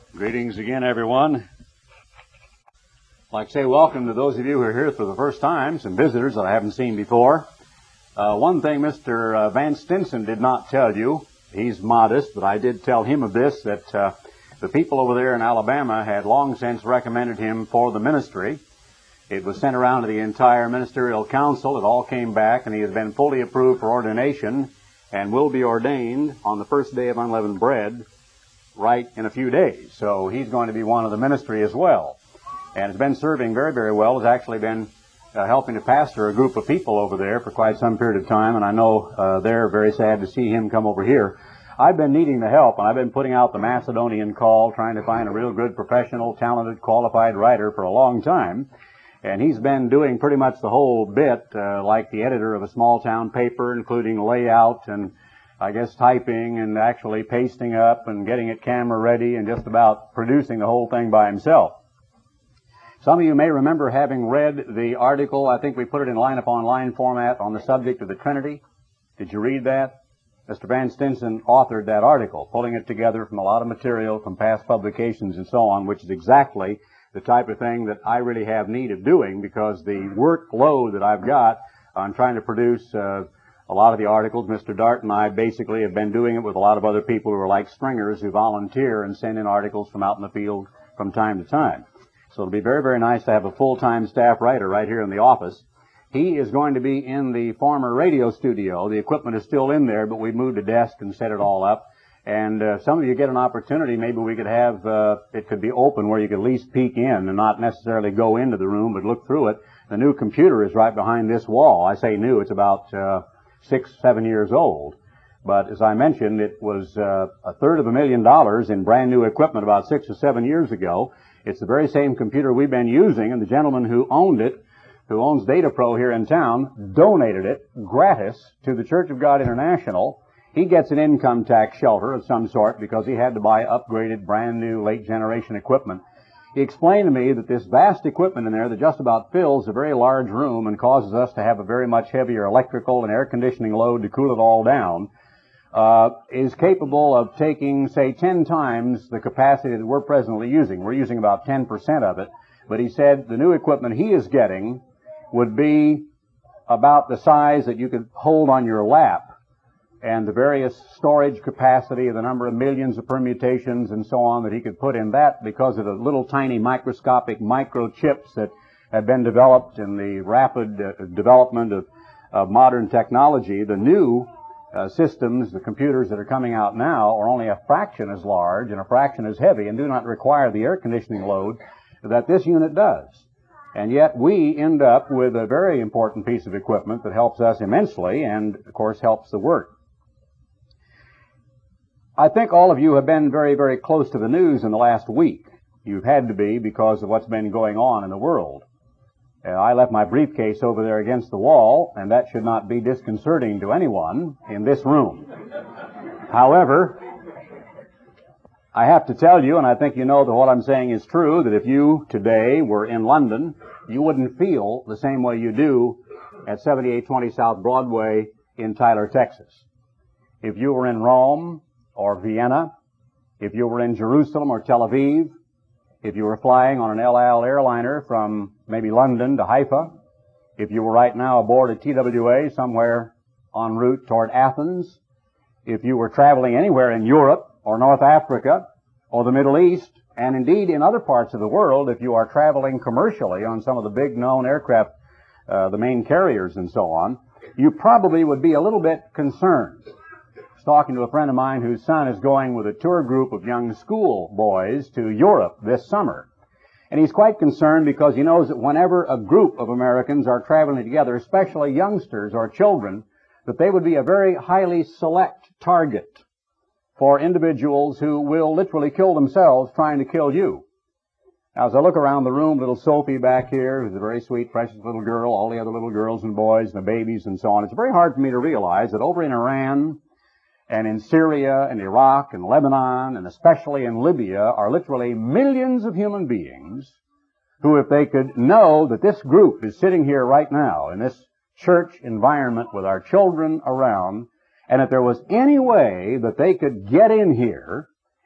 Greetings again, everyone. I'd like to say welcome to those of you who are here for the first time, some visitors that I haven't seen before. One thing Mr. Van Stinson did not tell you, he's modest, but I did tell him of this, that the people over there in Alabama had long since recommended him for the ministry. It was sent around to the entire ministerial council. It all came back, and he has been fully approved for ordination and will be ordained on the first day of unleavened bread right in a few days. So he's going to be one of the ministry as well. And has been serving very, very well. Has actually been helping to pastor a group of people over there for quite some period of time. And I know they're very sad to see him come over here. I've been needing the help, and I've been putting out the Macedonian call, trying to find a real good, professional, talented, qualified writer for a long time. And he's been doing pretty much the whole bit, like the editor of a small-town paper, including layout and I guess typing and actually pasting up and getting it camera ready and just about producing the whole thing by himself. Some of you may remember having read the article, I think we put it in line-upon-line format on the subject of the Trinity. Did you read that? Mr. Van Stinson authored that article, pulling it together from a lot of material from past publications and so on, which is exactly the type of thing that I really have need of doing because the workload that I've got on trying to produce a lot of the articles, Mr. Dart and I basically have been doing it with a lot of other people who are like stringers who volunteer and send in articles from out in the field from time to time. So it'll be very, very nice to have a full-time staff writer right here in the office. He is going to be in the former radio studio. The equipment is still in there, but we've moved a desk and set it all up. And some of you get an opportunity, maybe we could have, it could be open where you could at least peek in and not necessarily go into the room, but look through it. The new computer is right behind this wall. I say new, it's about 6-7 years old. But as I mentioned, it was $250,000 in brand new equipment about 6 or 7 years ago. It's the very same computer we've been using, and the gentleman who owned it, who owns DataPro here in town, donated it gratis to the Church of God International. He gets an income tax shelter of some sort because he had to buy upgraded, brand new, late generation equipment. He explained to me that this vast equipment in there that just about fills a very large room and causes us to have a very much heavier electrical and air conditioning load to cool it all down, is capable of taking, say, 10 times the capacity that we're presently using. We're using about 10% of it. But he said the new equipment he is getting would be about the size that you could hold on your lap. And the various storage capacity, the number of millions of permutations and so on that he could put in that because of the little tiny microscopic microchips that have been developed in the rapid development of modern technology. The new systems, the computers that are coming out now, are only a fraction as large and a fraction as heavy and do not require the air conditioning load that this unit does. And yet we end up with a very important piece of equipment that helps us immensely and, of course, helps the work. I think all of you have been very, very close to the news in the last week. You've had to be because of what's been going on in the world. I left my briefcase over there against the wall, and that should not be disconcerting to anyone in this room. However, I have to tell you, and I think you know that what I'm saying is true, that if you today were in London, you wouldn't feel the same way you do at 7820 South Broadway in Tyler, Texas. If you were in Rome or Vienna, if you were in Jerusalem or Tel Aviv, if you were flying on an El Al airliner from maybe London to Haifa, if you were right now aboard a TWA somewhere en route toward Athens, if you were traveling anywhere in Europe or North Africa or the Middle East, and indeed in other parts of the world, if you are traveling commercially on some of the big known aircraft, the main carriers and so on, you probably would be a little bit concerned. Talking to a friend of mine whose son is going with a tour group of young school boys to Europe this summer. And he's quite concerned because he knows that whenever a group of Americans are traveling together, especially youngsters or children, that they would be a very highly select target for individuals who will literally kill themselves trying to kill you. Now, as I look around the room, little Sophie back here, who's a very sweet, precious little girl, all the other little girls and boys and the babies and so on, it's very hard for me to realize that over in Iran and in Syria and Iraq and Lebanon and especially in Libya are literally millions of human beings who, if they could know that this group is sitting here right now in this church environment with our children around, and if there was any way that they could get in here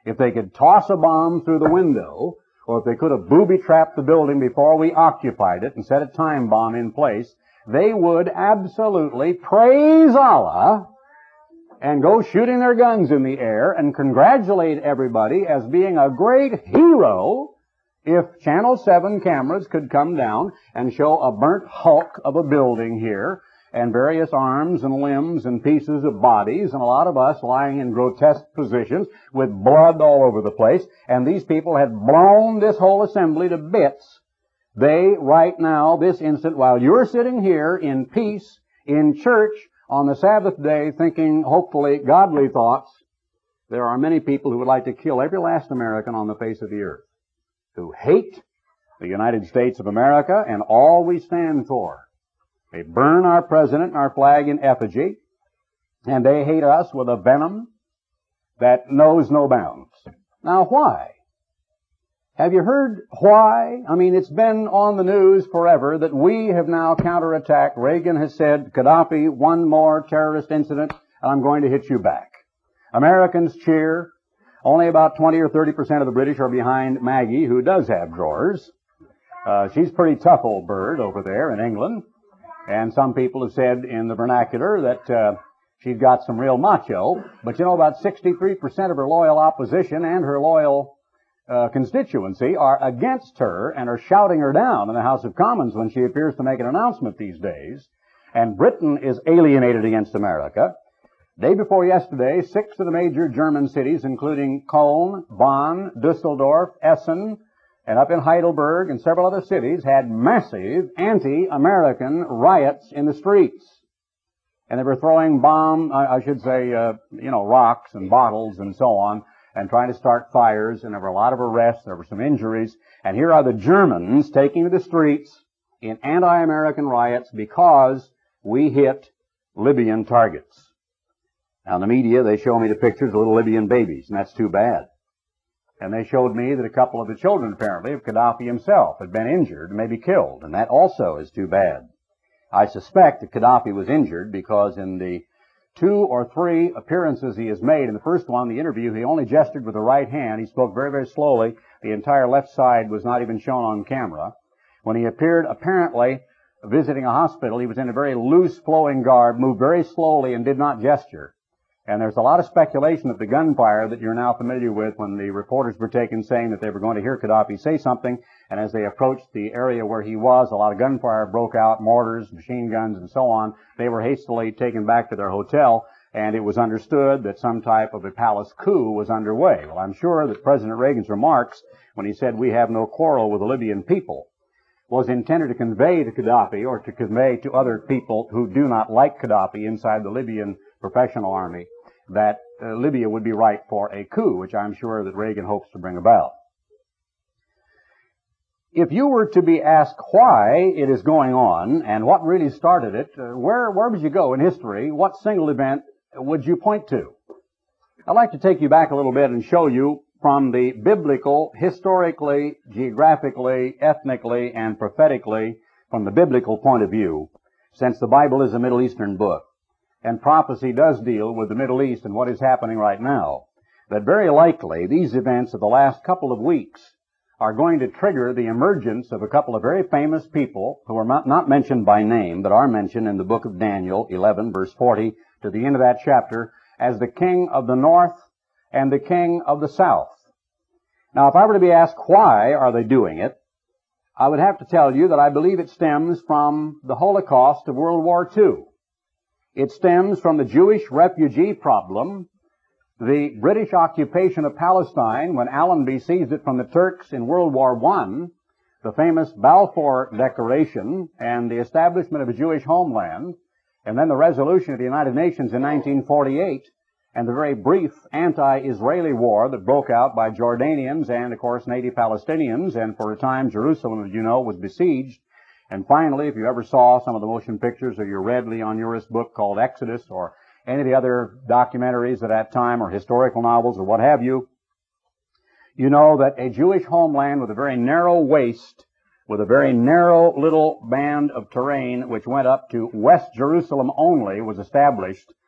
if they could toss a bomb through the window, or if they could have booby-trapped the building before we occupied it and set a time bomb in place, they would absolutely praise Allah and go shooting their guns in the air and congratulate everybody as being a great hero if Channel 7 cameras could come down and show a burnt hulk of a building here and various arms and limbs and pieces of bodies and a lot of us lying in grotesque positions with blood all over the place, and these people had blown this whole assembly to bits. They, right now, this instant, while you're sitting here in peace, in church, on the Sabbath day, thinking, hopefully, godly thoughts, there are many people who would like to kill every last American on the face of the earth, who hate the United States of America and all we stand for. They burn our president and our flag in effigy, and they hate us with a venom that knows no bounds. Now, why? Have you heard why? I mean, it's been on the news forever that we have now counterattacked. Reagan has said, Gaddafi, one more terrorist incident, and I'm going to hit you back. Americans cheer. Only about 20 or 30% of the British are behind Maggie, who does have drawers. She's a pretty tough old bird over there in England. And some people have said in the vernacular that she's got some real macho. But you know, about 63% of her loyal opposition and her loyal constituency are against her and are shouting her down in the House of Commons when she appears to make an announcement these days. And Britain is alienated against America. Day before yesterday, 6 of the major German cities, including Cologne, Bonn, Dusseldorf, Essen, and up in Heidelberg and several other cities, had massive anti-American riots in the streets. And they were throwing rocks and bottles and so on, and trying to start fires, and there were a lot of arrests, there were some injuries, and here are the Germans taking to the streets in anti-American riots because we hit Libyan targets. Now in the media, they show me the pictures of little Libyan babies, and that's too bad. And they showed me that a couple of the children, apparently, of Gaddafi himself had been injured and maybe killed, and that also is too bad. I suspect that Gaddafi was injured because in the 2 or 3 appearances he has made, in the first one, the interview, he only gestured with the right hand. He spoke very, very slowly. The entire left side was not even shown on camera. When he appeared, apparently, visiting a hospital, he was in a very loose, flowing garb, moved very slowly, and did not gesture. And there's a lot of speculation that the gunfire that you're now familiar with when the reporters were taken saying that they were going to hear Gaddafi say something, and as they approached the area where he was, a lot of gunfire broke out, mortars, machine guns, and so on. They were hastily taken back to their hotel, and it was understood that some type of a palace coup was underway. Well, I'm sure that President Reagan's remarks, when he said we have no quarrel with the Libyan people, was intended to convey to Gaddafi, or to convey to other people who do not like Gaddafi inside the Libyan professional army, that Libya would be ripe for a coup, which I'm sure that Reagan hopes to bring about. If you were to be asked why it is going on and what really started it, where would you go in history? What single event would you point to? I'd like to take you back a little bit and show you from the biblical, historically, geographically, ethnically, and prophetically, from the biblical point of view, since the Bible is a Middle Eastern book, and prophecy does deal with the Middle East and what is happening right now, that very likely these events of the last couple of weeks are going to trigger the emergence of a couple of very famous people who are not mentioned by name, but are mentioned in the book of Daniel 11, verse 40, to the end of that chapter, as the king of the north and the king of the south. Now, if I were to be asked why are they doing it, I would have to tell you that I believe it stems from the Holocaust of World War II. It stems from the Jewish refugee problem, the British occupation of Palestine when Allenby seized it from the Turks in World War I, the famous Balfour Declaration, and the establishment of a Jewish homeland, and then the resolution of the United Nations in 1948, and the very brief anti-Israeli war that broke out by Jordanians and, of course, native Palestinians, and for a time Jerusalem, as you know, was besieged. And finally, if you ever saw some of the motion pictures or you read Leon Uris' book called Exodus, or any of the other documentaries of that time, or historical novels, or what have you, you know that a Jewish homeland with a very narrow waist, with a very narrow little band of terrain which went up to West Jerusalem only, was established.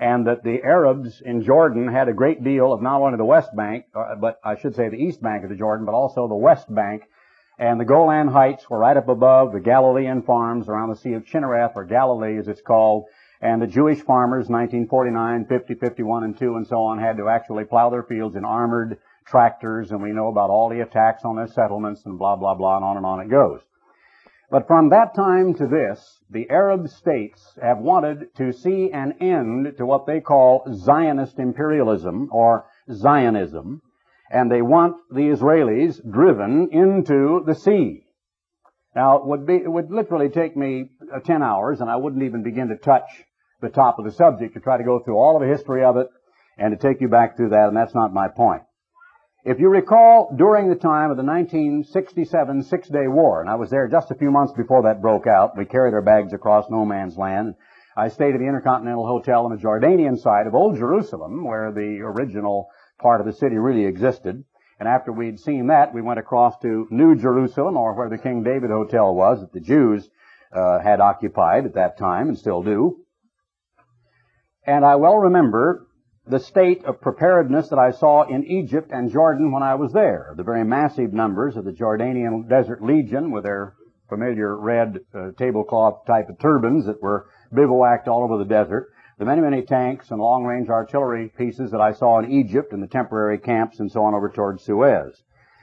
and that the Arabs in Jordan had a great deal of not only the West Bank, but I should say the East Bank of the Jordan, but also the West Bank. And the Golan Heights were right up above the Galilean farms around the Sea of Chinnereth, or Galilee as it's called. And the Jewish farmers, 1949, 50, 51, and 2, and so on, had to actually plow their fields in armored tractors, and we know about all the attacks on their settlements and blah, blah, blah, and on it goes. But from that time to this, the Arab states have wanted to see an end to what they call Zionist imperialism, or Zionism, and they want the Israelis driven into the sea. Now, it would literally take me 10 hours, and I wouldn't even begin to touch the top of the subject to try to go through all of the history of it and to take you back through that, and that's not my point. If you recall, during the time of the 1967 Six-Day War, and I was there just a few months before that broke out, we carried our bags across no man's land. I stayed at the Intercontinental Hotel on the Jordanian side of Old Jerusalem, where the original part of the city really existed. And after we'd seen that, we went across to New Jerusalem, or where the King David Hotel was, that the Jews had occupied at that time and still do. And I well remember the state of preparedness that I saw in Egypt and Jordan when I was there. The very massive numbers of the Jordanian Desert Legion with their familiar red tablecloth type of turbans that were bivouacked all over the desert. The many, many tanks and long-range artillery pieces that I saw in Egypt and the temporary camps and so on over towards Suez.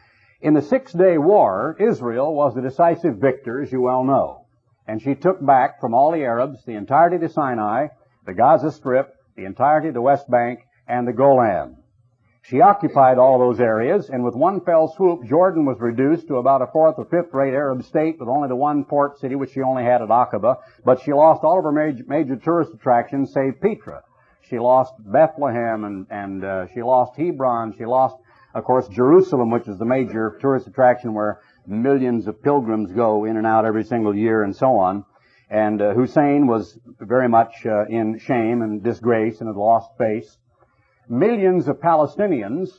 In the Six-Day War, Israel was the decisive victor, as you well know. And she took back from all the Arabs the entirety of the Sinai, the Gaza Strip, the entirety of the West Bank, and the Golan. She occupied all those areas, and with one fell swoop, Jordan was reduced to about a fourth or fifth-rate Arab state with only the one port city, which she only had at Aqaba, but she lost all of her major tourist attractions, save Petra. She lost Bethlehem, and she lost Hebron. She lost, of course, Jerusalem, which is the major tourist attraction where millions of pilgrims go in and out every single year, and so on. And Hussein was very much in shame and disgrace and had lost face. Millions of Palestinians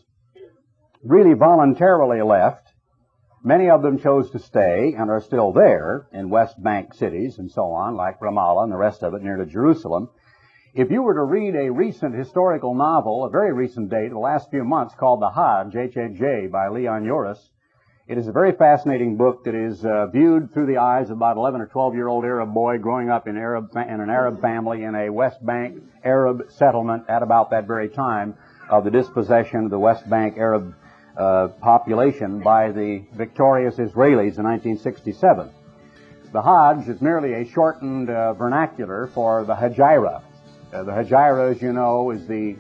really voluntarily left. Many of them chose to stay and are still there in West Bank cities and so on, like Ramallah and the rest of it near to Jerusalem. If you were to read a recent historical novel, a very recent date, the last few months, called The Hajj, H-A-J, by Leon Uris, it is a very fascinating book that is viewed through the eyes of about 11 or 12-year-old Arab boy growing up in an Arab family in a West Bank Arab settlement at about that very time of the dispossession of the West Bank Arab population by the victorious Israelis in 1967. The Hajj is merely a shortened vernacular for the Hijra. The Hijra, as you know, is the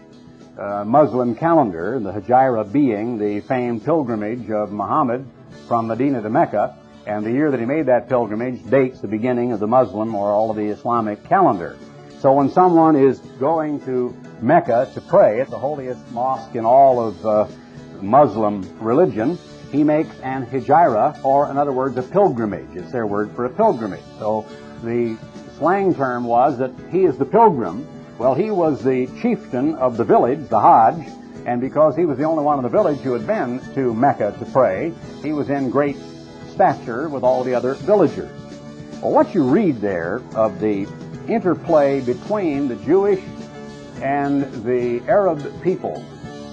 Muslim calendar, the Hijra being the famed pilgrimage of Muhammad from Medina to Mecca, and the year that he made that pilgrimage dates the beginning of the Muslim or all of the Islamic calendar. So when someone is going to Mecca to pray at the holiest mosque in all of Muslim religion, he makes an Hijra, or in other words, a pilgrimage. It's their word for a pilgrimage. So the slang term was that he is the pilgrim. Well, he was the chieftain of the village, the Hajj, and because he was the only one in the village who had been to Mecca to pray, he was in great stature with all the other villagers. Well, what you read there of the interplay between the Jewish and the Arab people,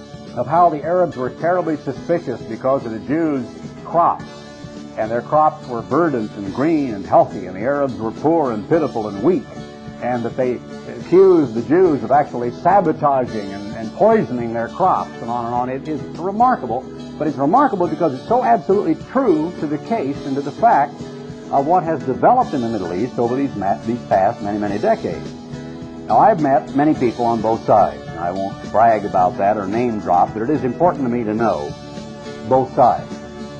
of how the Arabs were terribly suspicious because of the Jews' crops, and their crops were verdant and green and healthy, and the Arabs were poor and pitiful and weak, and that they accused the Jews of actually sabotaging and poisoning their crops and on and on. It is remarkable, but it's remarkable because it's so absolutely true to the case and to the fact of what has developed in the Middle East over these past many, many decades. Now, I've met many people on both sides, and I won't brag about that or name drop, but it is important to me to know both sides.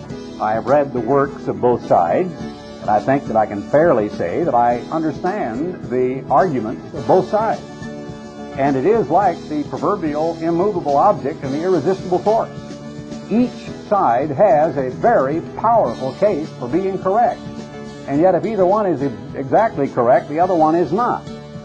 I have read the works of both sides, and I think that I can fairly say that I understand the arguments of both sides. And it is like the proverbial immovable object and the irresistible force. Each side has a very powerful case for being correct. And yet if either one is exactly correct, the other one is not.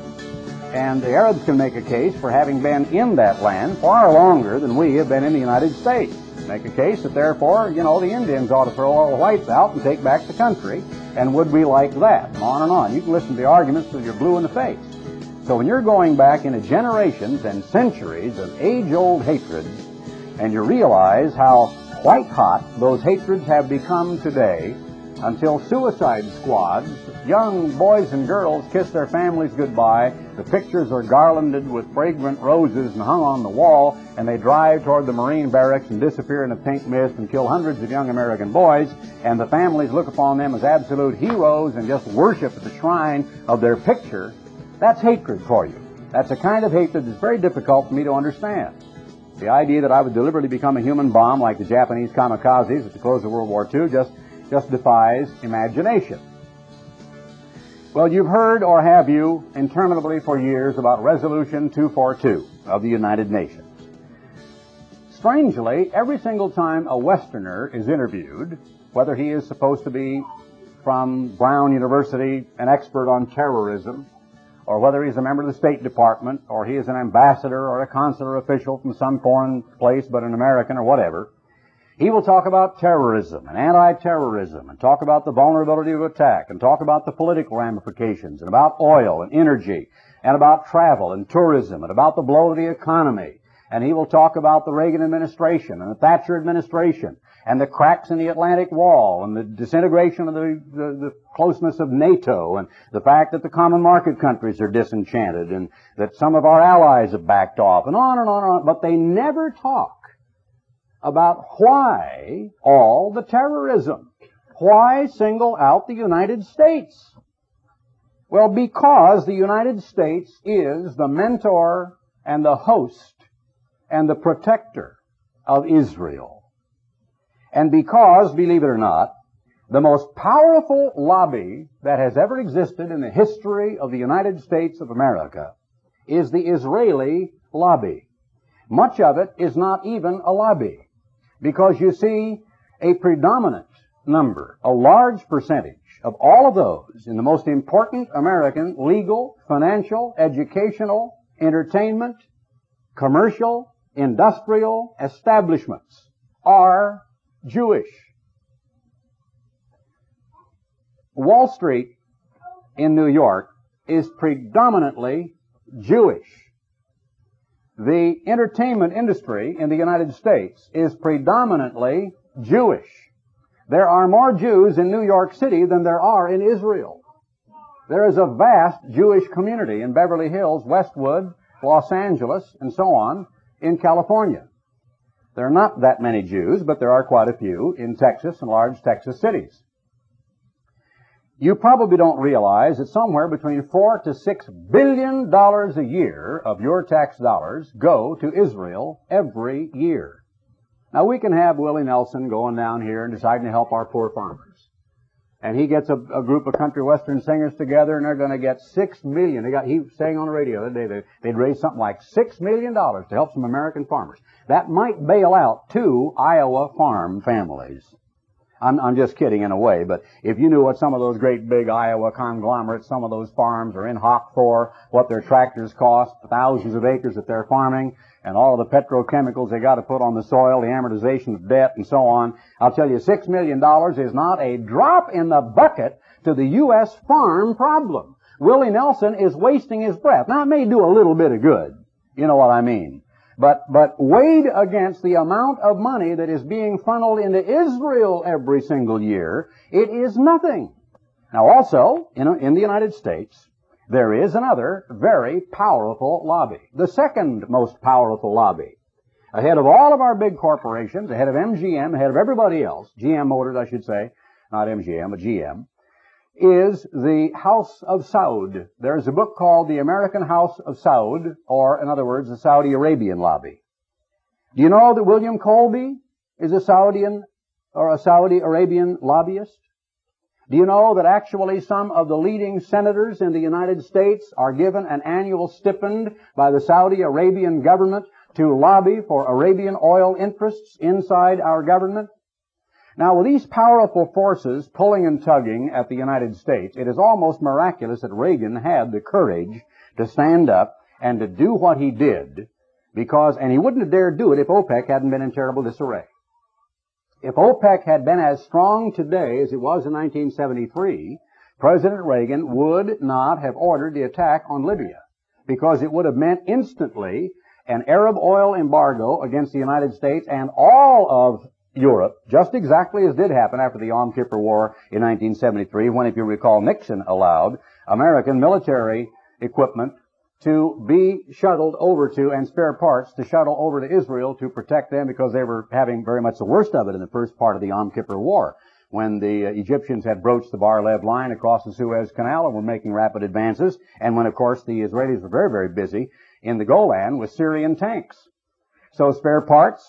And the Arabs can make a case for having been in that land far longer than we have been in the United States. Make a case that therefore, the Indians ought to throw all the whites out and take back the country. And would we like that? And on and on. You can listen to the arguments till you're blue in the face. So when you're going back into generations and centuries of age-old hatreds, and you realize how white hot those hatreds have become today, until suicide squads, young boys and girls kiss their families goodbye, the pictures are garlanded with fragrant roses and hung on the wall, and they drive toward the Marine barracks and disappear in a pink mist and kill hundreds of young American boys, and the families look upon them as absolute heroes and just worship at the shrine of their picture. That's hatred for you. That's a kind of hatred that's very difficult for me to understand. The idea that I would deliberately become a human bomb like the Japanese kamikazes at the close of World War II just defies imagination. Well, you've heard, or have you, interminably for years about Resolution 242 of the United Nations. Strangely, every single time a Westerner is interviewed, whether he is supposed to be from Brown University, an expert on terrorism, or whether he's a member of the State Department, or he is an ambassador or a consular official from some foreign place but an American or whatever, he will talk about terrorism and anti-terrorism and talk about the vulnerability of attack and talk about the political ramifications and about oil and energy and about travel and tourism and about the blow to the economy. And he will talk about the Reagan administration and the Thatcher administration and the cracks in the Atlantic Wall and the disintegration of the closeness of NATO and the fact that the common market countries are disenchanted and that some of our allies have backed off and on and on and on. But they never talk about why all the terrorism. Why single out the United States? Well, because the United States is the mentor and the host and the protector of Israel. And because, believe it or not, the most powerful lobby that has ever existed in the history of the United States of America is the Israeli lobby. Much of it is not even a lobby. Because you see, a predominant number, a large percentage of all of those in the most important American legal, financial, educational, entertainment, commercial, industrial establishments are Jewish. Wall Street in New York is predominantly Jewish. The entertainment industry in the United States is predominantly Jewish. There are more Jews in New York City than there are in Israel. There is a vast Jewish community in Beverly Hills, Westwood, Los Angeles, and so on in California. There are not that many Jews, but there are quite a few in Texas and large Texas cities. You probably don't realize that somewhere between $4 to $6 billion a year of your tax dollars go to Israel every year. Now, we can have Willie Nelson going down here and deciding to help our poor farmers. And he gets a group of country western singers together, and they're going to get $6 million. He was saying on the radio the other day they'd raise something like $6 million to help some American farmers. That might bail out 2 Iowa farm families. I'm just kidding in a way, but if you knew what some of those great big Iowa conglomerates, some of those farms are in hock for, what their tractors cost, thousands of acres that they're farming, and all of the petrochemicals they got to put on the soil, the amortization of debt, and so on, I'll tell you, $6 million is not a drop in the bucket to the U.S. farm problem. Willie Nelson is wasting his breath. Now, it may do a little bit of good. You know what I mean. But weighed against the amount of money that is being funneled into Israel every single year, it is nothing. Now also, in the United States, there is another very powerful lobby. The second most powerful lobby. Ahead of all of our big corporations, ahead of MGM, ahead of everybody else, GM Motors I should say, not MGM, but GM, is the House of Saud. There's a book called The American House of Saud, or in other words, the Saudi Arabian lobby. Do you know that William Colby is a Saudi Arabian lobbyist? Do you know that actually some of the leading senators in the United States are given an annual stipend by the Saudi Arabian government to lobby for Arabian oil interests inside our government? Now, with these powerful forces pulling and tugging at the United States, it is almost miraculous that Reagan had the courage to stand up and to do what he did, and he wouldn't have dared do it if OPEC hadn't been in terrible disarray. If OPEC had been as strong today as it was in 1973, President Reagan would not have ordered the attack on Libya. because it would have meant instantly an Arab oil embargo against the United States and all of Europe, just exactly as did happen after the Yom Kippur War in 1973, when, if you recall, Nixon allowed American military equipment to be shuttled over to, and spare parts to shuttle over to Israel to protect them, because they were having very much the worst of it in the first part of the Yom Kippur War, when the Egyptians had broached the Bar-Lev line across the Suez Canal and were making rapid advances, and when, of course, the Israelis were very, very busy in the Golan with Syrian tanks. So spare parts,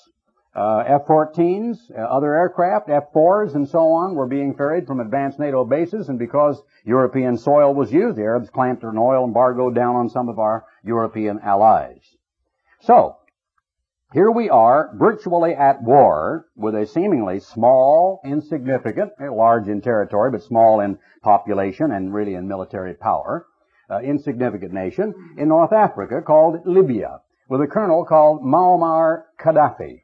F-14s, other aircraft, F-4s, and so on were being ferried from advanced NATO bases, and because European soil was used, the Arabs clamped an oil embargo down on some of our European allies. So, here we are, virtually at war, with a seemingly small, insignificant, large in territory, but small in population and really in military power, insignificant nation in North Africa called Libya, with a colonel called Muammar Gaddafi.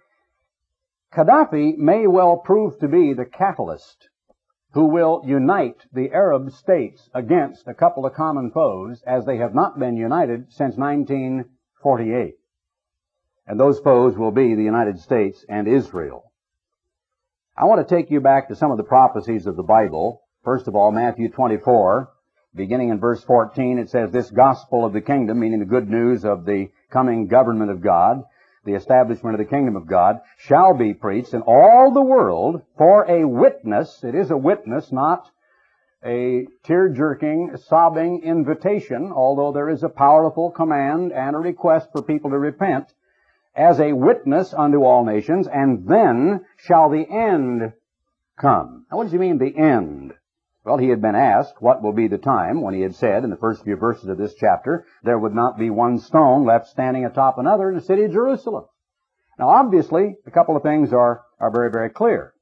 Gaddafi may well prove to be the catalyst who will unite the Arab states against a couple of common foes as they have not been united since 1948. And those foes will be the United States and Israel. I want to take you back to some of the prophecies of the Bible. First of all, Matthew 24, beginning in verse 14, it says, "This gospel of the kingdom," meaning the good news of the coming government of God, the establishment of the kingdom of God, "shall be preached in all the world for a witness." It is a witness, not a tear-jerking, sobbing invitation, although there is a powerful command and a request for people to repent, "as a witness unto all nations, and then shall the end come." Now, what does he mean, the end? Well, he had been asked what will be the time when he had said in the first few verses of this chapter, there would not be one stone left standing atop another in the city of Jerusalem. Now, obviously, a couple of things are very, very clear.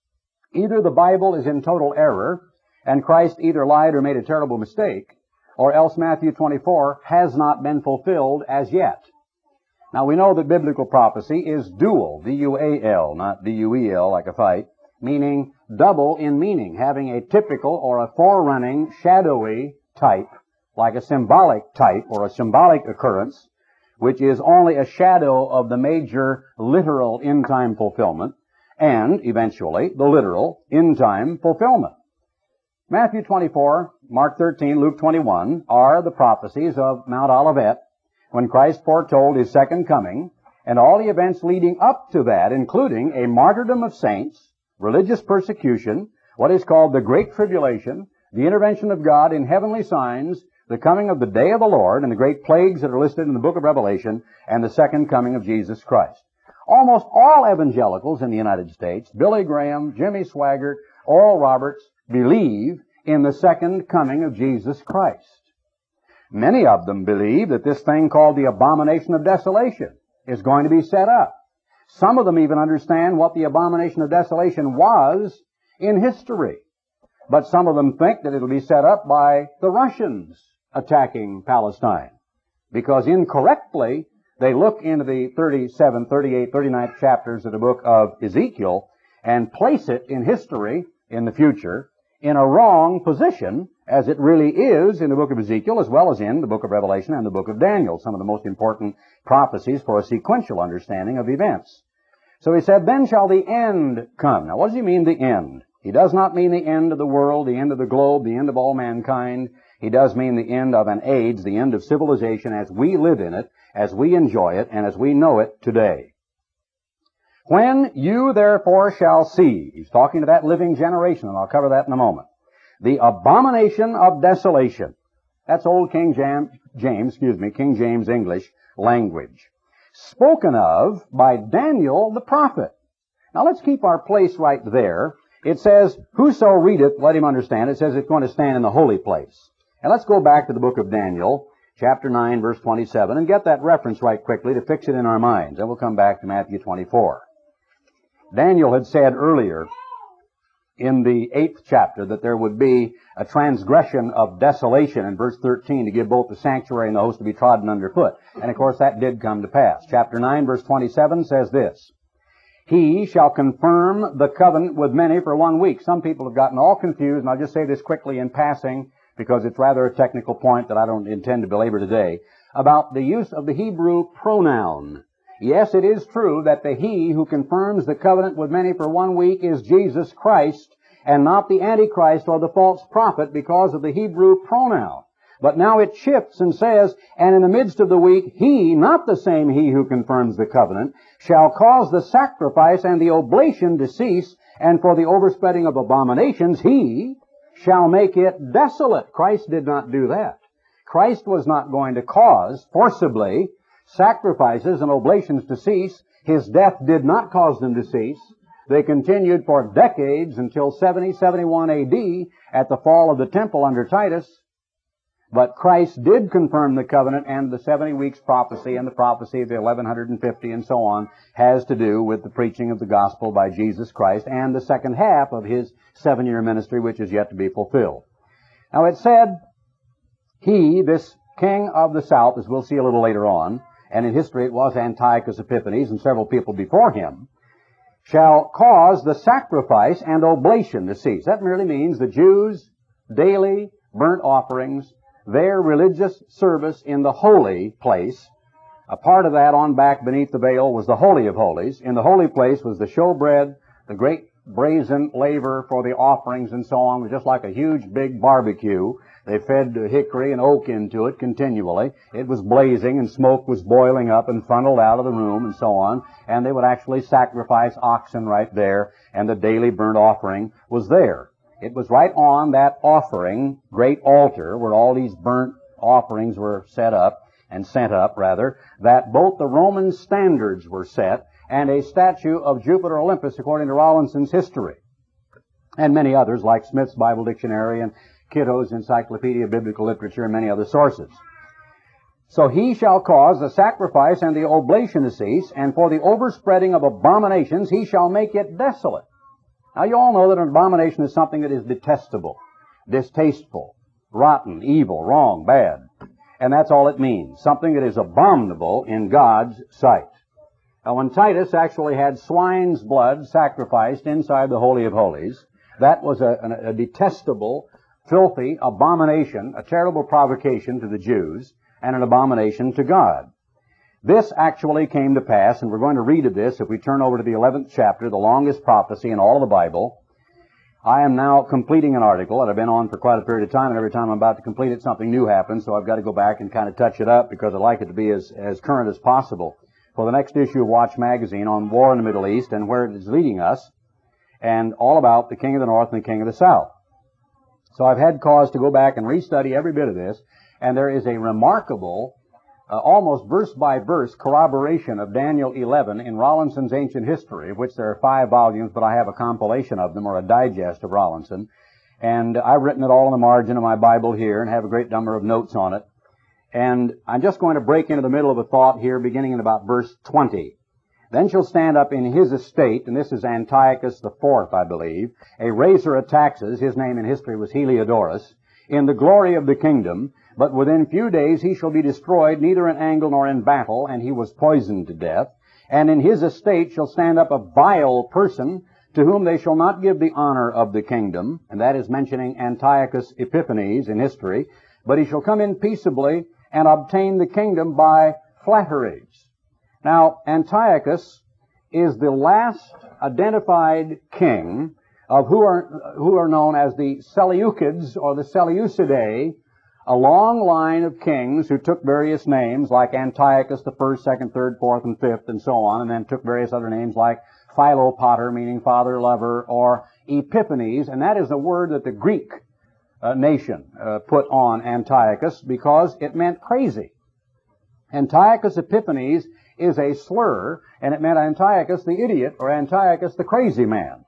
Either the Bible is in total error, and Christ either lied or made a terrible mistake, or else Matthew 24 has not been fulfilled as yet. Now, we know that biblical prophecy is dual, D-U-A-L, not D-U-E-L, like a fight, meaning double in meaning, having a typical or a forerunning, shadowy type, like a symbolic type or a symbolic occurrence, which is only a shadow of the major literal end-time fulfillment, and, eventually, the literal end-time fulfillment. Matthew 24, Mark 13, Luke 21 are the prophecies of Mount Olivet, when Christ foretold his second coming, and all the events leading up to that, including a martyrdom of saints, religious persecution, what is called the Great Tribulation, the intervention of God in heavenly signs, the coming of the day of the Lord, and the great plagues that are listed in the book of Revelation, and the second coming of Jesus Christ. Almost all evangelicals in the United States, Billy Graham, Jimmy Swaggart, Oral Roberts, believe in the second coming of Jesus Christ. Many of them believe that this thing called the abomination of desolation is going to be set up. Some of them even understand what the abomination of desolation was in history. But some of them think that it'll be set up by the Russians attacking Palestine, because incorrectly they look into the 37, 38, 39 chapters of the book of Ezekiel and place it in history in the future in a wrong position, as it really is in the book of Ezekiel, as well as in the book of Revelation and the book of Daniel, some of the most important prophecies for a sequential understanding of events. So he said, "Then shall the end come." Now, what does he mean, the end? He does not mean the end of the world, the end of the globe, the end of all mankind. He does mean the end of an age, the end of civilization as we live in it, as we enjoy it, and as we know it today. "When you therefore shall see," he's talking to that living generation, and I'll cover that in a moment, "the abomination of desolation." That's old King James English language, spoken of by Daniel the prophet. Now let's keep our place right there. It says, "Whoso readeth, let him understand." It says it's going to stand in the holy place. And let's go back to the book of Daniel, chapter 9, verse 27, and get that reference right quickly to fix it in our minds. Then we'll come back to Matthew 24. Daniel had said earlier in the 8th chapter that there would be a transgression of desolation in verse 13 to give both the sanctuary and the host to be trodden underfoot. And of course that did come to pass. Chapter 9, verse 27 says this, "He shall confirm the covenant with many for 1 week." Some people have gotten all confused, and I'll just say this quickly in passing because it's rather a technical point that I don't intend to belabor today, about the use of the Hebrew pronoun. Yes, it is true that the He who confirms the covenant with many for 1 week is Jesus Christ, and not the Antichrist or the false prophet, because of the Hebrew pronoun. But now it shifts and says, and in the midst of the week, He, not the same He who confirms the covenant, shall cause the sacrifice and the oblation to cease, and for the overspreading of abominations, He shall make it desolate. Christ did not do that. Christ was not going to cause, forcibly, sacrifices and oblations to cease. His death did not cause them to cease. They continued for decades until 71 AD at the fall of the temple under Titus. But Christ did confirm the covenant, and the 70 weeks prophecy and the prophecy of the 1150 and so on has to do with the preaching of the gospel by Jesus Christ and the second half of His 7-year ministry, which is yet to be fulfilled. Now it said, He, this king of the south, as we'll see a little later on, and in history it was Antiochus Epiphanes and several people before him, shall cause the sacrifice and oblation to cease. That merely means the Jews' daily burnt offerings, their religious service in the holy place. A part of that on back beneath the veil was the Holy of Holies. In the holy place was the showbread, the great brazen laver for the offerings and so on. It was just like a huge big barbecue. They fed hickory and oak into it continually. It was blazing and smoke was boiling up and funneled out of the room and so on. And they would actually sacrifice oxen right there, and the daily burnt offering was there. It was right on that offering, great altar, where all these burnt offerings were set up, and sent up, rather, that both the Roman standards were set and a statue of Jupiter Olympus, according to Rawlinson's history, and many others, like Smith's Bible Dictionary and Kitto's Encyclopedia of Biblical Literature and many other sources. So He shall cause the sacrifice and the oblation to cease, and for the overspreading of abominations He shall make it desolate. Now you all know that an abomination is something that is detestable, distasteful, rotten, evil, wrong, bad. And that's all it means. Something that is abominable in God's sight. Now when Titus actually had swine's blood sacrificed inside the Holy of Holies, that was a detestable, filthy abomination, a terrible provocation to the Jews, and an abomination to God. This actually came to pass, and we're going to read of this if we turn over to the 11th chapter, the longest prophecy in all of the Bible. I am now completing an article that I've been on for quite a period of time, and every time I'm about to complete it, something new happens, so I've got to go back and kind of touch it up because I'd like it to be as current as possible for the next issue of Watch Magazine on war in the Middle East and where it is leading us, and all about the King of the North and the King of the South. So I've had cause to go back and restudy every bit of this, and there is a remarkable almost verse-by-verse corroboration of Daniel 11 in Rawlinson's Ancient History, of which there are 5 volumes, but I have a compilation of them, or a digest of Rawlinson. And I've written it all in the margin of my Bible here and have a great number of notes on it. And I'm just going to break into the middle of a thought here, beginning in about verse 20. Then shall stand up in his estate, and this is Antiochus the Fourth, I believe, a raiser of taxes, his name in history was Heliodorus, in the glory of the kingdom, but within few days he shall be destroyed, neither in angle nor in battle, and he was poisoned to death. And in his estate shall stand up a vile person, to whom they shall not give the honor of the kingdom, and that is mentioning Antiochus Epiphanes in history, but he shall come in peaceably and obtain the kingdom by flatteries. Now, Antiochus is the last identified king of who are known as the Seleucids or the Seleucidae, a long line of kings who took various names like Antiochus the first, second, third, fourth, and fifth, and so on, and then took various other names like Philopater, meaning father, lover, or Epiphanes, and that is a word that the Greek nation put on Antiochus because it meant crazy. Antiochus Epiphanes is a slur, and it meant Antiochus the idiot or Antiochus the crazy man.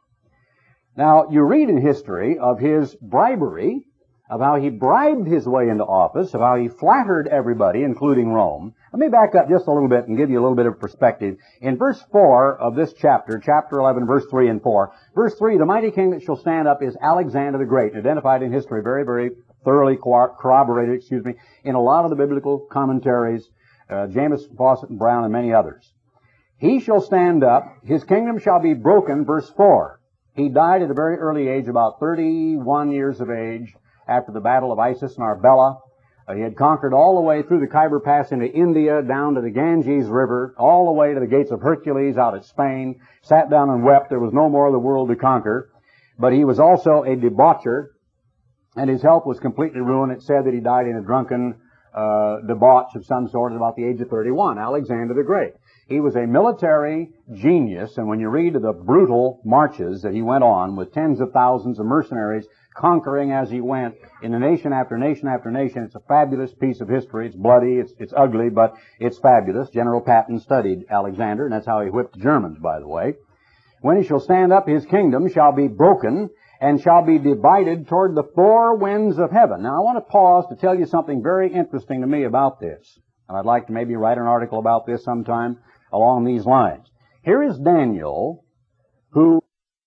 Now, you read in history of his bribery, of how he bribed his way into office, of how he flattered everybody, including Rome. Let me back up just a little bit and give you a little bit of perspective. In verse 4 of this chapter, chapter 11, verse 3 and 4, verse 3, the mighty king that shall stand up is Alexander the Great, identified in history, very, very thoroughly corroborated, in a lot of the biblical commentaries, James Fawcett and Brown and many others. He shall stand up, his kingdom shall be broken, verse 4. He died at a very early age, about 31 years of age, after the Battle of Issus and Arbela. He had conquered all the way through the Khyber Pass into India, down to the Ganges River, all the way to the gates of Hercules out at Spain, sat down and wept. There was no more of the world to conquer. But he was also a debaucher, and his health was completely ruined. It said that he died in a drunken debauch of some sort at about the age of 31, Alexander the Great. He was a military genius, and when you read of the brutal marches that he went on with tens of thousands of mercenaries, conquering as he went in a nation after nation after nation, it's a fabulous piece of history. It's bloody, it's ugly, but it's fabulous. General Patton studied Alexander, and that's how he whipped the Germans, by the way. When he shall stand up, his kingdom shall be broken, and shall be divided toward the four winds of heaven. Now, I want to pause to tell you something very interesting to me about this. And I'd like to maybe write an article about this sometime along these lines. Here is Daniel, who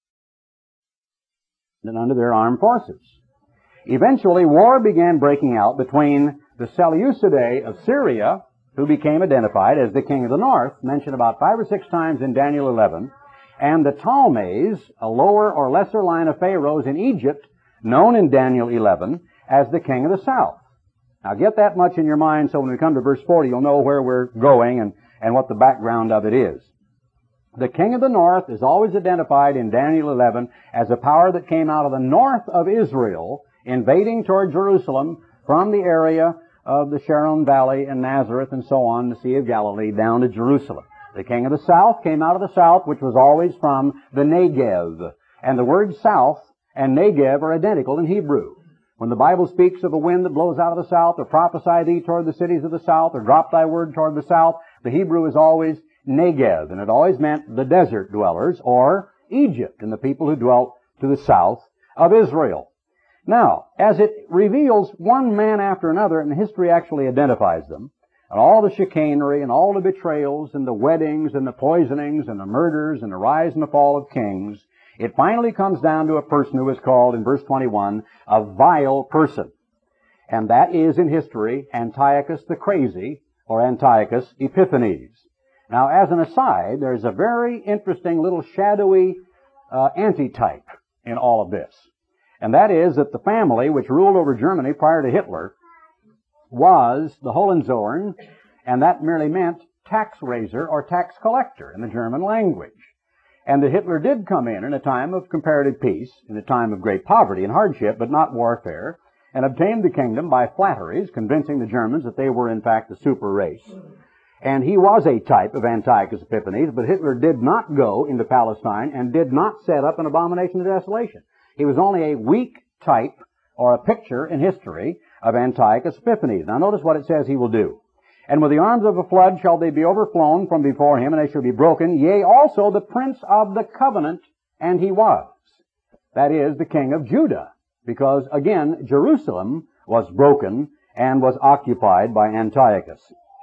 under their armed forces. Eventually, war began breaking out between the Seleucidae of Syria, who became identified as the king of the north, mentioned about 5 or 6 times in Daniel 11, and the Ptolemies, a lower or lesser line of pharaohs in Egypt, known in Daniel 11 as the king of the south. Now get that much in your mind so when we come to verse 40, you'll know where we're going and what the background of it is. The king of the north is always identified in Daniel 11 as a power that came out of the north of Israel, invading toward Jerusalem from the area of the Sharon Valley and Nazareth and so on, the Sea of Galilee, down to Jerusalem. The king of the south came out of the south, which was always from the Negev. And the words south and Negev are identical in Hebrew. When the Bible speaks of a wind that blows out of the south, or prophesy thee toward the cities of the south, or drop thy word toward the south, the Hebrew is always Negev, and it always meant the desert dwellers, or Egypt, and the people who dwelt to the south of Israel. Now, as it reveals one man after another, and history actually identifies them, and all the chicanery, and all the betrayals, and the weddings, and the poisonings, and the murders, and the rise and the fall of kings, it finally comes down to a person who is called, in verse 21, a vile person. And that is, in history, Antiochus the Crazy, or Antiochus Epiphanes. Now, as an aside, there's a very interesting little shadowy antitype in all of this. And that is that the family which ruled over Germany prior to Hitler was the Hohenzollern, and that merely meant tax raiser or tax collector in the German language. And that Hitler did come in a time of comparative peace, in a time of great poverty and hardship, but not warfare, and obtained the kingdom by flatteries, convincing the Germans that they were in fact the super race. And he was a type of Antiochus Epiphanes, but Hitler did not go into Palestine and did not set up an abomination of desolation. He was only a weak type or a picture in history of Antiochus Epiphanes. Now notice what it says he will do. And with the arms of a flood shall they be overflown from before him, and they shall be broken, yea, also the prince of the covenant, and he was. That is, the king of Judah, because, again, Jerusalem was broken and was occupied by Antiochus.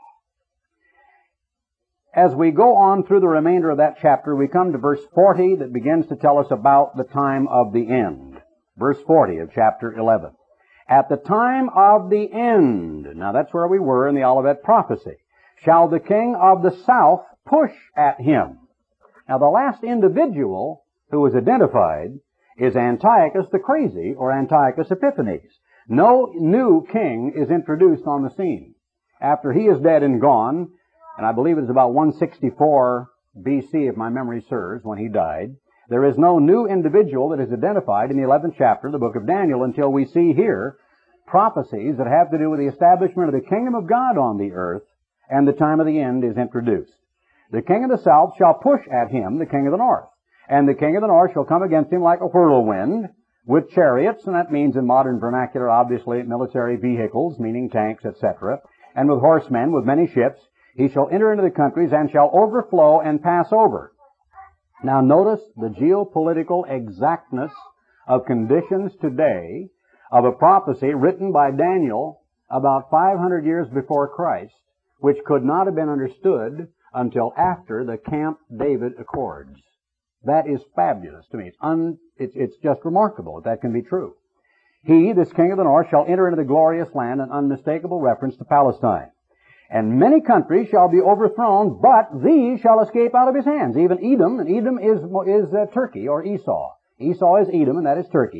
As we go on through the remainder of that chapter, we come to verse 40 that begins to tell us about the time of the end. Verse 40 of chapter 11. At the time of the end, now that's where we were in the Olivet prophecy, shall the king of the south push at him. Now the last individual who was identified is Antiochus the Crazy, or Antiochus Epiphanes. No new king is introduced on the scene. After he is dead and gone, and I believe it is about 164 BC, if my memory serves, when he died, there is no new individual that is identified in the 11th chapter of the book of Daniel until we see here prophecies that have to do with the establishment of the kingdom of God on the earth, and the time of the end is introduced. The king of the south shall push at him, the king of the north, and the king of the north shall come against him like a whirlwind with chariots, and that means in modern vernacular, obviously, military vehicles, meaning tanks, etc., and with horsemen, with many ships. He shall enter into the countries and shall overflow and pass over. Now notice the geopolitical exactness of conditions today of a prophecy written by Daniel about 500 years before Christ, which could not have been understood until after the Camp David Accords. That is fabulous to me. It's just remarkable that that can be true. He, this king of the north, shall enter into the glorious land, an unmistakable reference to Palestine. And many countries shall be overthrown, but these shall escape out of his hands. Even Edom, and Edom is Turkey, or Esau. Esau is Edom, and that is Turkey.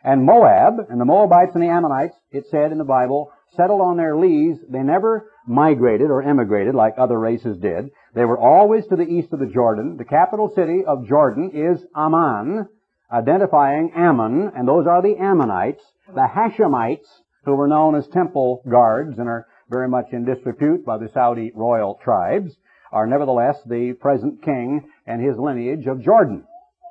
And Moab, and the Moabites and the Ammonites, it said in the Bible, settled on their lees. They never migrated or emigrated like other races did. They were always to the east of the Jordan. The capital city of Jordan is Amman, identifying Ammon, and those are the Ammonites. The Hashemites, who were known as temple guards and are very much in disrepute by the Saudi royal tribes, are nevertheless the present king and his lineage of Jordan.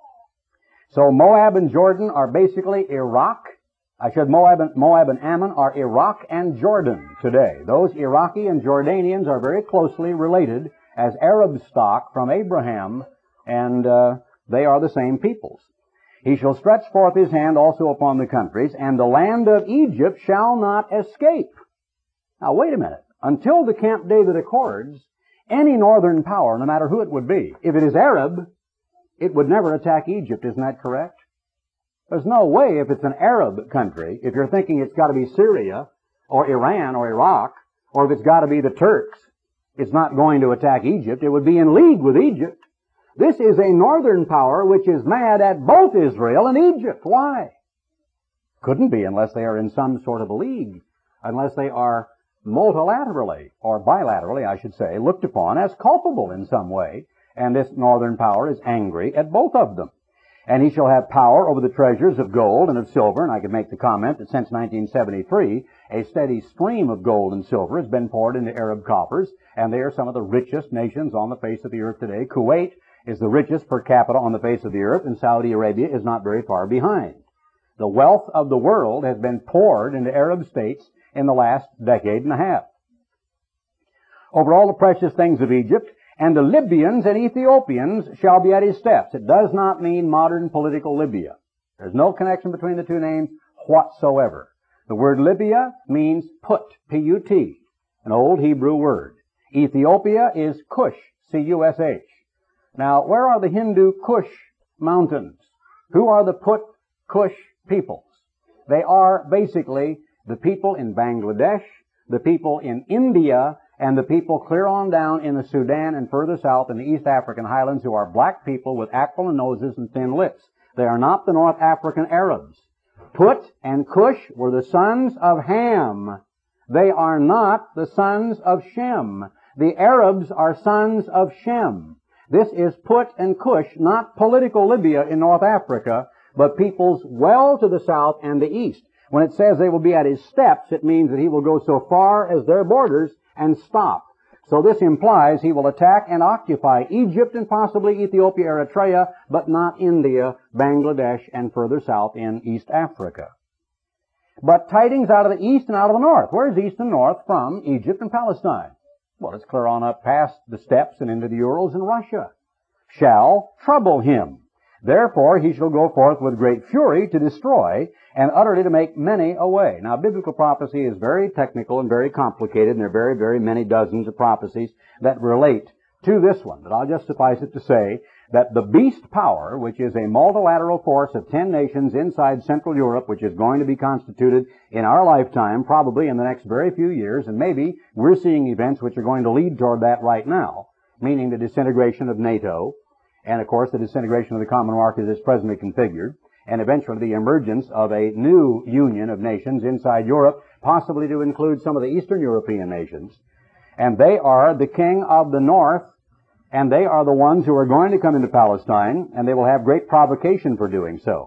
So Moab and Jordan are basically Iraq. Moab and Ammon are Iraq and Jordan today. Those Iraqi and Jordanians are very closely related as Arab stock from Abraham, and they are the same peoples. He shall stretch forth his hand also upon the countries, and the land of Egypt shall not escape. Now wait a minute. Until the Camp David Accords, any northern power, no matter who it would be, if it is Arab, it would never attack Egypt. Isn't that correct? There's no way, if it's an Arab country, if you're thinking it's got to be Syria or Iran or Iraq, or if it's got to be the Turks, it's not going to attack Egypt. It would be in league with Egypt. This is a northern power which is mad at both Israel and Egypt. Why? Couldn't be unless they are in some sort of a league, unless they are multilaterally, or bilaterally, I should say, looked upon as culpable in some way. And this northern power is angry at both of them. And he shall have power over the treasures of gold and of silver. And I could make the comment that since 1973, a steady stream of gold and silver has been poured into Arab coffers, and they are some of the richest nations on the face of the earth today. Kuwait is the richest per capita on the face of the earth, and Saudi Arabia is not very far behind. The wealth of the world has been poured into Arab states in the last decade and a half. Over all the precious things of Egypt, and the Libyans and Ethiopians shall be at his steps. It does not mean modern political Libya. There's no connection between the two names whatsoever. The word Libya means put, P-U-T, an old Hebrew word. Ethiopia is Cush, C-U-S-H. Now, where are the Hindu Kush mountains? Who are the Put Kush peoples? They are basically the people in Bangladesh, the people in India, and the people clear on down in the Sudan and further south in the East African highlands who are black people with aquiline noses and thin lips. They are not the North African Arabs. Put and Cush were the sons of Ham. They are not the sons of Shem. The Arabs are sons of Shem. This is Put and Cush, not political Libya in North Africa, but peoples well to the south and the east. When it says they will be at his steps, it means that he will go so far as their borders and stop. So this implies he will attack and occupy Egypt and possibly Ethiopia, Eritrea, but not India, Bangladesh, and further south in East Africa. But tidings out of the east and out of the north. Where's east and north from Egypt and Palestine? Well, it's clear on up past the steppes and into the Urals and Russia. Shall trouble him. Therefore he shall go forth with great fury to destroy, and utterly to make many away. Now, biblical prophecy is very technical and very complicated, and there are very, very many dozens of prophecies that relate to this one. But I'll just suffice it to say that the beast power, which is a multilateral force of 10 nations inside Central Europe, which is going to be constituted in our lifetime, probably in the next very few years, and maybe we're seeing events which are going to lead toward that right now, meaning the disintegration of NATO, and of course the disintegration of the common market as it's presently configured, and eventually the emergence of a new union of nations inside Europe, possibly to include some of the Eastern European nations. And they are the king of the north, and they are the ones who are going to come into Palestine, and they will have great provocation for doing so.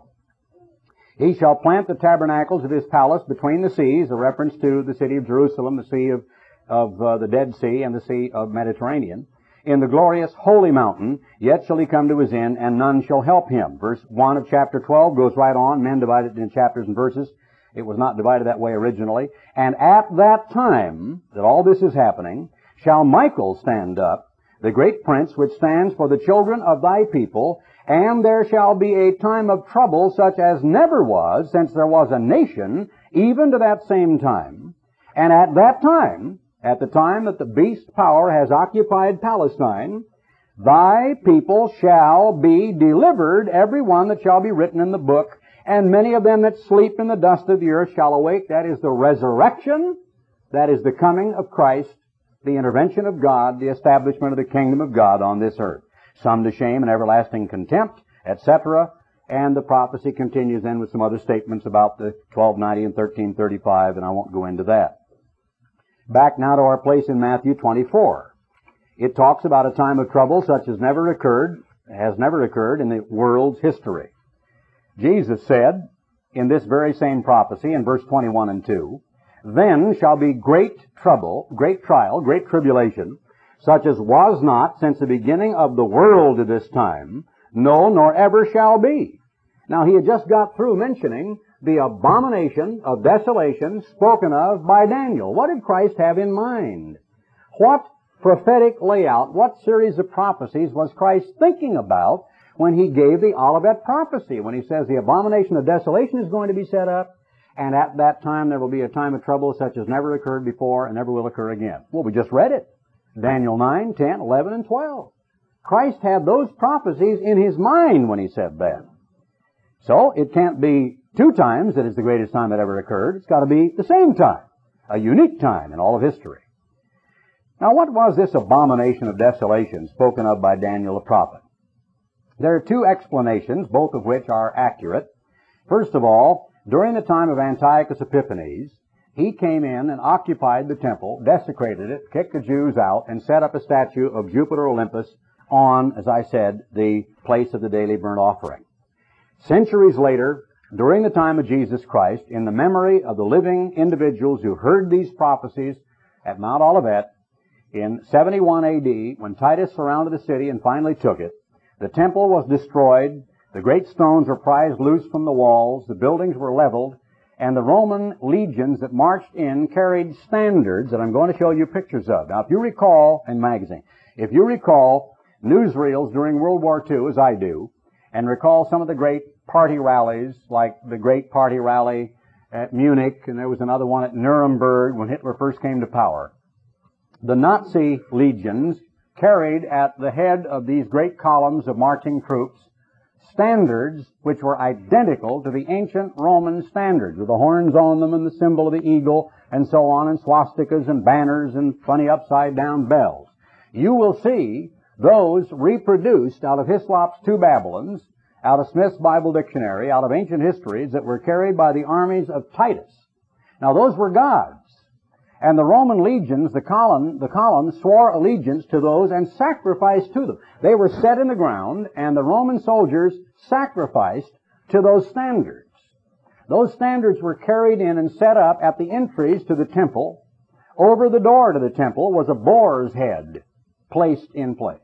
He shall plant the tabernacles of his palace between the seas, a reference to the city of Jerusalem, the sea of the Dead Sea, and the Sea of Mediterranean. In the glorious holy mountain, yet shall he come to his end, and none shall help him. Verse 1 of chapter 12 goes right on. Men divide it in chapters and verses. It was not divided that way originally. And at that time that all this is happening, shall Michael stand up, the great prince which stands for the children of thy people, and there shall be a time of trouble such as never was since there was a nation, even to that same time. And at that time, at the time that the beast power has occupied Palestine, thy people shall be delivered, every one that shall be written in the book, and many of them that sleep in the dust of the earth shall awake. That is the resurrection. That is the coming of Christ, the intervention of God, the establishment of the kingdom of God on this earth. Some to shame and everlasting contempt, etc. And the prophecy continues then with some other statements about the 1290 and 1335, and I won't go into that. Back now to our place in Matthew 24. It talks about a time of trouble such as has never occurred in the world's history. Jesus said in this very same prophecy in verse 21 and 2, "Then shall be great trouble, great trial, great tribulation, such as was not since the beginning of the world to this time, no, nor ever shall be." Now, he had just got through mentioning the abomination of desolation spoken of by Daniel. What did Christ have in mind? What prophetic layout, what series of prophecies was Christ thinking about when he gave the Olivet prophecy, when he says the abomination of desolation is going to be set up, and at that time there will be a time of trouble such as never occurred before and never will occur again? Well, we just read it. Daniel 9, 10, 11, and 12. Christ had those prophecies in his mind when he said that. So it can't be two times that is the greatest time that ever occurred. It's got to be the same time, a unique time in all of history. Now, what was this abomination of desolation spoken of by Daniel the prophet? There are two explanations, both of which are accurate. First of all, during the time of Antiochus Epiphanes, he came in and occupied the temple, desecrated it, kicked the Jews out, and set up a statue of Jupiter Olympus on, as I said, the place of the daily burnt offering. Centuries later, during the time of Jesus Christ, in the memory of the living individuals who heard these prophecies at Mount Olivet, in 71 A.D., when Titus surrounded the city and finally took it, the temple was destroyed, the great stones were prized loose from the walls, the buildings were leveled, and the Roman legions that marched in carried standards that I'm going to show you pictures of. Now, if you recall, if you recall newsreels during World War II, as I do, and recall some of the great party rallies, like the great party rally at Munich, and there was another one at Nuremberg when Hitler first came to power. The Nazi legions carried at the head of these great columns of marching troops standards which were identical to the ancient Roman standards, with the horns on them and the symbol of the eagle and so on, and swastikas and banners and funny upside-down bells. You will see those reproduced out of Hyslop's Two Babylons, out of Smith's Bible Dictionary, out of ancient histories that were carried by the armies of Titus. Now, those were gods. And the Roman legions, the columns, swore allegiance to those and sacrificed to them. They were set in the ground, and the Roman soldiers sacrificed to those standards. Those standards were carried in and set up at the entries to the temple. Over the door to the temple was a boar's head placed in place.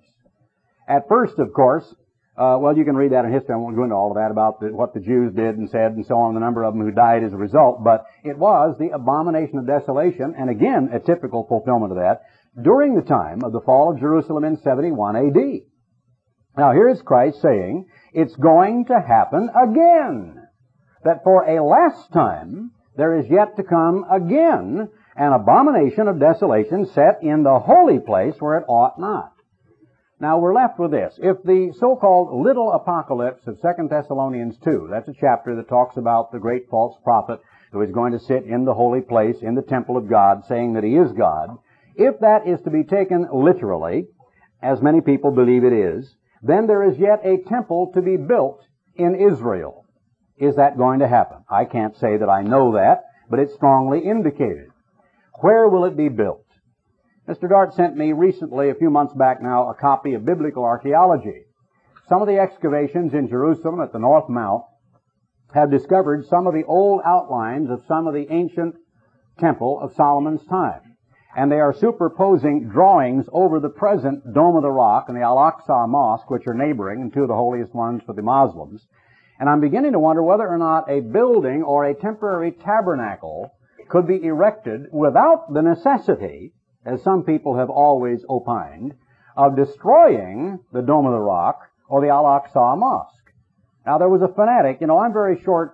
At first, of course, you can read that in history. I won't go into all of that about what the Jews did and said and so on, the number of them who died as a result. But it was the abomination of desolation, and again, a typical fulfillment of that, during the time of the fall of Jerusalem in 71 A.D. Now, here is Christ saying, it's going to happen again. That for a last time, there is yet to come again an abomination of desolation set in the holy place where it ought not. Now, we're left with this. If the so-called little apocalypse of 2 Thessalonians 2, that's a chapter that talks about the great false prophet who is going to sit in the holy place, in the temple of God, saying that he is God, if that is to be taken literally, as many people believe it is, then there is yet a temple to be built in Israel. Is that going to happen? I can't say that I know that, but it's strongly indicated. Where will it be built? Mr. Dart sent me recently, a few months back now, a copy of Biblical Archaeology. Some of the excavations in Jerusalem at the North Mount have discovered some of the old outlines of some of the ancient temple of Solomon's time. And they are superposing drawings over the present Dome of the Rock and the Al-Aqsa Mosque, which are neighboring and two of the holiest ones for the Muslims. And I'm beginning to wonder whether or not a building or a temporary tabernacle could be erected without the necessity, as some people have always opined, of destroying the Dome of the Rock or the Al-Aqsa Mosque. Now, there was a fanatic, I'm very short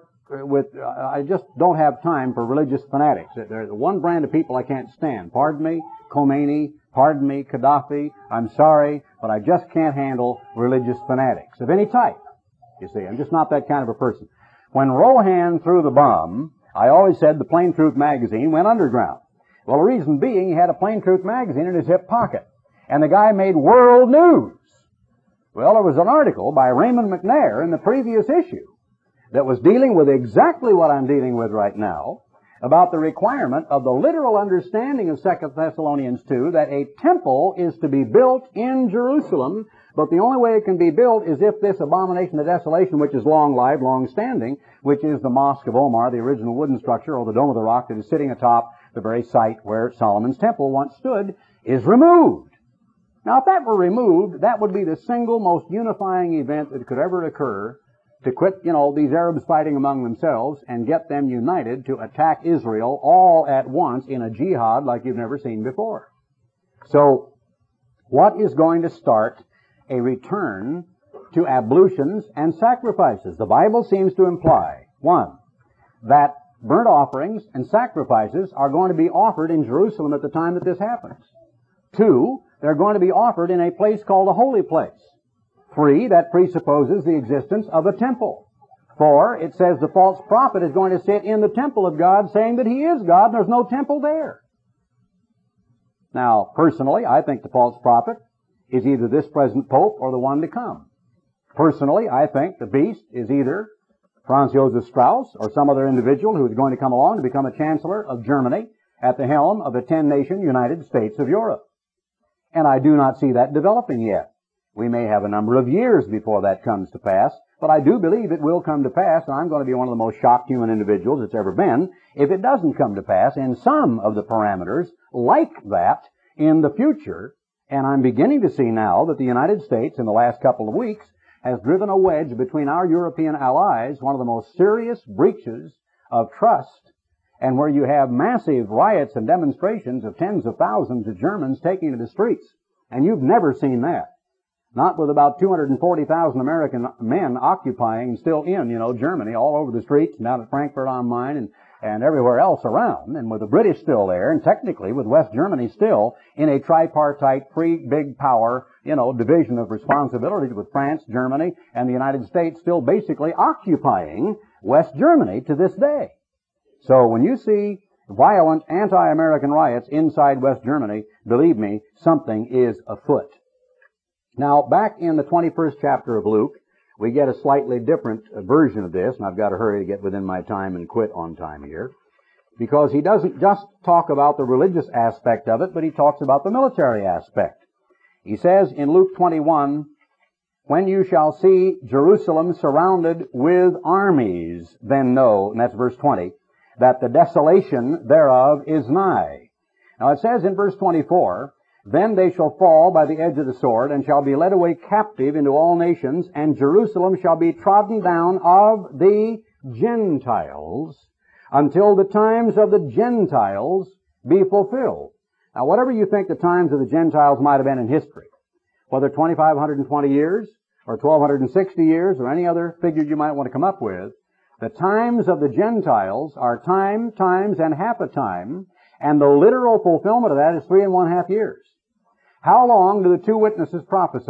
I just don't have time for religious fanatics. There's one brand of people I can't stand. Pardon me, Khomeini, pardon me, Gaddafi. I'm sorry, but I just can't handle religious fanatics of any type. You see, I'm just not that kind of a person. When Rohan threw the bomb, I always said the Plain Truth magazine went underground. Well, the reason being, he had a Plain Truth magazine in his hip pocket. And the guy made world news. Well, there was an article by Raymond McNair in the previous issue that was dealing with exactly what I'm dealing with right now, about the requirement of the literal understanding of 2 Thessalonians 2 that a temple is to be built in Jerusalem, but the only way it can be built is if this abomination of desolation, which is long-lived, long-standing, which is the Mosque of Omar, the original wooden structure, or the Dome of the Rock that is sitting atop the very site where Solomon's temple once stood, is removed. Now, if that were removed, that would be the single most unifying event that could ever occur to quit, these Arabs fighting among themselves and get them united to attack Israel all at once in a jihad like you've never seen before. So, what is going to start a return to ablutions and sacrifices? The Bible seems to imply, 1, that burnt offerings and sacrifices are going to be offered in Jerusalem at the time that this happens. 2, they're going to be offered in a place called a holy place. 3, that presupposes the existence of a temple. 4, it says the false prophet is going to sit in the temple of God saying that he is God and there's no temple there. Now, personally, I think the false prophet is either this present pope or the one to come. Personally, I think the beast is either Franz Josef Strauss or some other individual who is going to come along to become a chancellor of Germany at the helm of the 10-nation United States of Europe. And I do not see that developing yet. We may have a number of years before that comes to pass, but I do believe it will come to pass, and I'm going to be one of the most shocked human individuals that's ever been if it doesn't come to pass in some of the parameters like that in the future. And I'm beginning to see now that the United States in the last couple of weeks has driven a wedge between our European allies, one of the most serious breaches of trust, and where you have massive riots and demonstrations of tens of thousands of Germans taking to the streets. And you've never seen that. Not with about 240,000 American men occupying, still in, Germany, all over the streets, and down at Frankfurt am Main and everywhere else around, and with the British still there, and technically with West Germany still in a tripartite, free, big power, division of responsibilities with France, Germany, and the United States still basically occupying West Germany to this day. So when you see violent anti-American riots inside West Germany, believe me, something is afoot. Now, back in the 21st chapter of Luke, we get a slightly different version of this, and I've got to hurry to get within my time and quit on time here, because he doesn't just talk about the religious aspect of it, but he talks about the military aspect. He says in Luke 21, "When you shall see Jerusalem surrounded with armies, then know," and that's verse 20, "that the desolation thereof is nigh." Now it says in verse 24, "Then they shall fall by the edge of the sword, and shall be led away captive into all nations, and Jerusalem shall be trodden down of the Gentiles, until the times of the Gentiles be fulfilled." Now, whatever you think the times of the Gentiles might have been in history, whether 2,520 years, or 1,260 years, or any other figure you might want to come up with, the times of the Gentiles are time, times, and half a time, and the literal fulfillment of that is 3½ years. How long do the two witnesses prophesy?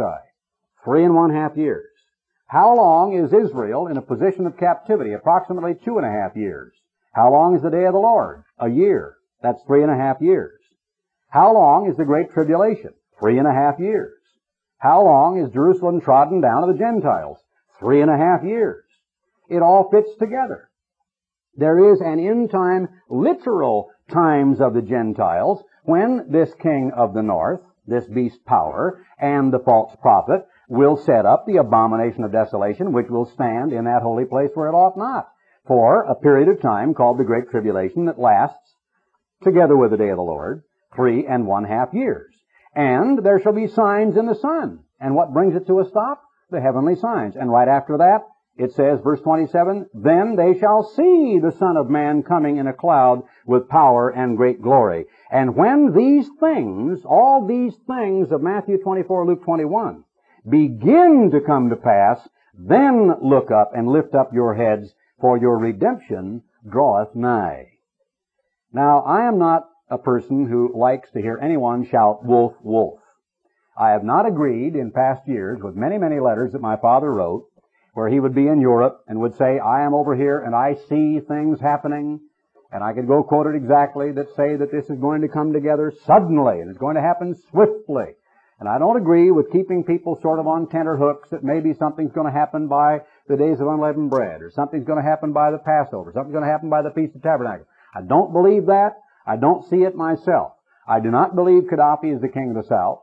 3½ years. How long is Israel in a position of captivity? Approximately 2½ years. How long is the day of the Lord? A year. That's 3½ years. How long is the Great Tribulation? 3½ years. How long is Jerusalem trodden down of the Gentiles? 3½ years. It all fits together. There is an in-time, literal times of the Gentiles when this king of the north, this beast power, and the false prophet will set up the abomination of desolation, which will stand in that holy place where it ought not, for a period of time called the Great Tribulation that lasts, together with the day of the Lord, 3½ years. And there shall be signs in the sun. And what brings it to a stop? The heavenly signs. And right after that, it says, verse 27, "Then they shall see the Son of Man coming in a cloud with power and great glory." And when these things, all these things of Matthew 24, Luke 21, begin to come to pass, then look up and lift up your heads, for your redemption draweth nigh. Now, I am not a person who likes to hear anyone shout, "Wolf, wolf." I have not agreed in past years with many, many letters that my father wrote, where he would be in Europe and would say, "I am over here and I see things happening," and I could go quote it exactly, that say that this is going to come together suddenly and it's going to happen swiftly. And I don't agree with keeping people sort of on tenterhooks that maybe something's going to happen by the days of unleavened bread, or something's going to happen by the Passover, something's going to happen by the Feast of Tabernacles. I don't believe that. I don't see it myself. I do not believe Gaddafi is the king of the South.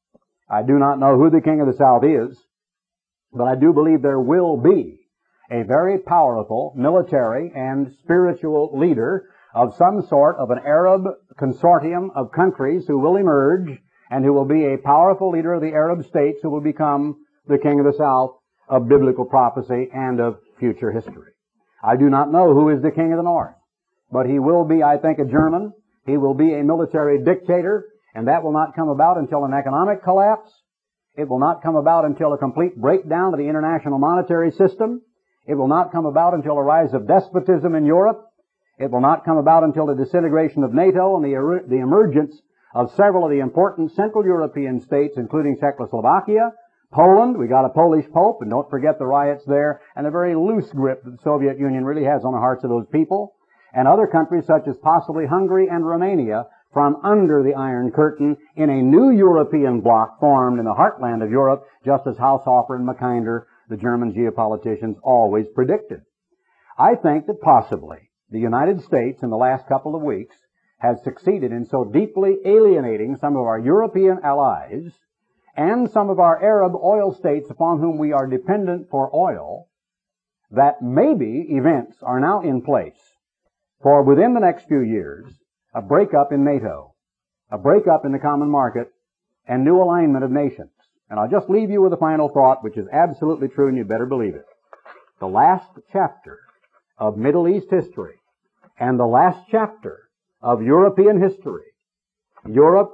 I do not know who the king of the South is, but I do believe there will be a very powerful military and spiritual leader of some sort of an Arab consortium of countries who will emerge and who will be a powerful leader of the Arab states who will become the king of the South of biblical prophecy and of future history. I do not know who is the king of the North, but he will be, I think, a German. He will be a military dictator, and that will not come about until an economic collapse. It will not come about until a complete breakdown of the international monetary system. It will not come about until a rise of despotism in Europe. It will not come about until the disintegration of NATO and the emergence of several of the important Central European states, including Czechoslovakia, Poland. We got a Polish Pope, and don't forget the riots there, and the very loose grip that the Soviet Union really has on the hearts of those people, and other countries such as possibly Hungary and Romania from under the Iron Curtain in a new European bloc formed in the heartland of Europe, just as Haushofer and Mackinder, the German geopoliticians, always predicted. I think that possibly the United States in the last couple of weeks has succeeded in so deeply alienating some of our European allies and some of our Arab oil states upon whom we are dependent for oil that maybe events are now in place for within the next few years a breakup in NATO, a breakup in the common market, and new alignment of nations. And I'll just leave you with a final thought, which is absolutely true, and you better believe it. The last chapter of Middle East history and the last chapter of European history, Europe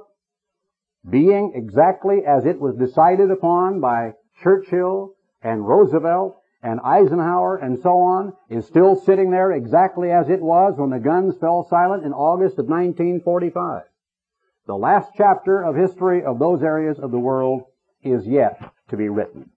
being exactly as it was decided upon by Churchill and Roosevelt and Eisenhower and so on, is still sitting there exactly as it was when the guns fell silent in August of 1945. The last chapter of history of those areas of the world is yet to be written.